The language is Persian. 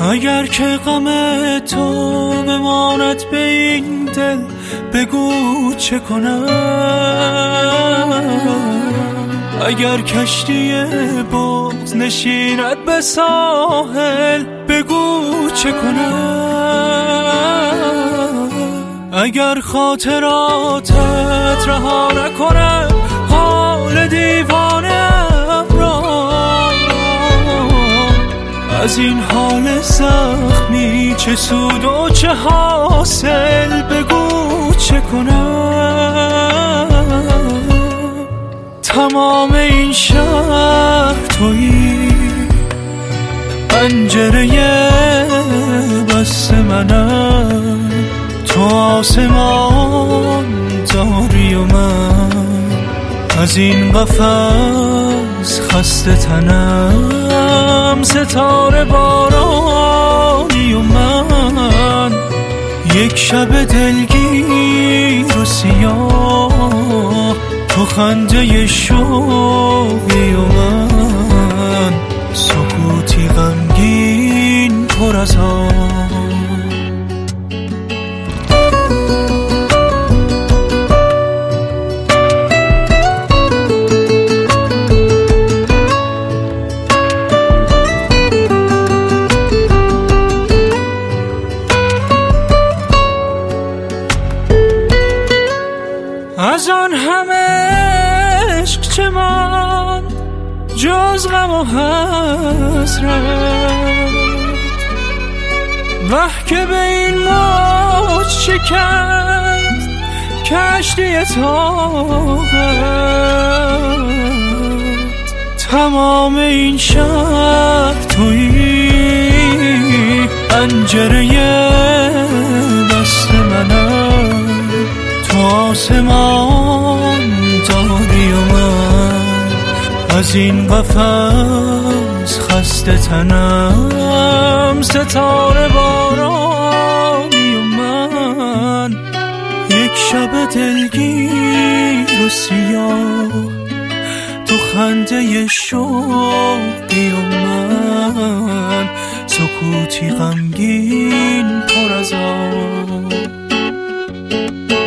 اگر که غم تو بماند به این دل، بگو چه کنم؟ اگر کشتی باز نشیند به ساحل، بگو چه کنم؟ اگر خاطراتت رها نکنم حال دیوانه‌ام را، از این حال زخمی چه سود و چه حاصل؟ بگو چه کنم؟ تمام این شهر تویی، پنجره بسته منم، تو آسمان داری و من از این قفس خسته تنم، ستاره بارانی و من یک شب دلگیر و سیاه، تو خنده شوقی و من سکوتی غمگین پر از آه. از آن همه عشق چه ماند جز غم و حسرت، وه که به این موج شکست کشتی طاقت. تمام این شهر تویی، پنجره دست منم، تو آسمان داری و من از این قفس خسته تنم، ستاره بارانی و من یک شب دلگیر و سیاه، تو خنده شوقی و من سکوتی غمگین پر از آه.